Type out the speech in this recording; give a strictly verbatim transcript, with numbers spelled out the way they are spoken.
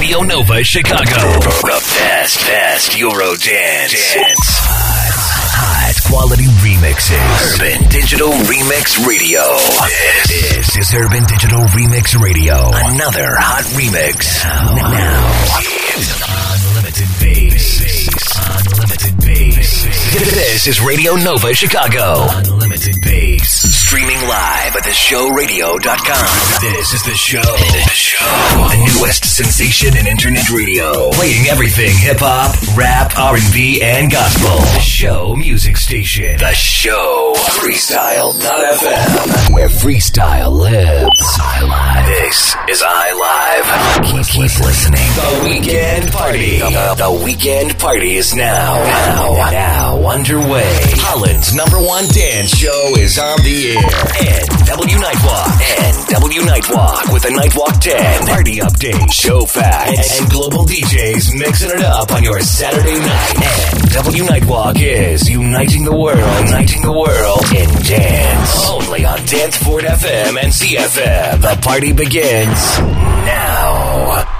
Radio Nova Chicago. The best, best Euro dance. dance. Hot quality remixes. Urban Digital Remix Radio. This is Urban Digital Remix Radio. Another hot remix. Now, now. Unlimited bass. Unlimited bass. This is Radio Nova Chicago. Unlimited bass. Streaming live at the show radio dot com. This is the show. The show. The newest sensation in internet radio. Playing everything hip-hop, rap, R and B, and gospel. The show music station. The show. Freestyle dot f m. Where freestyle lives. iLive. This is iLive. Keep, keep listening. The Weekend Party. The, the Weekend Party is now. Now. Now underway. Holland's number one dance show is on the air. And W Nightwalk. And W Nightwalk with a Nightwalk ten. Party update, show facts, and, and global D Js mixing it up on your Saturday night. And W Nightwalk is uniting the world, uniting the world in dance. Only on Danceport F M and C F M. The party begins now.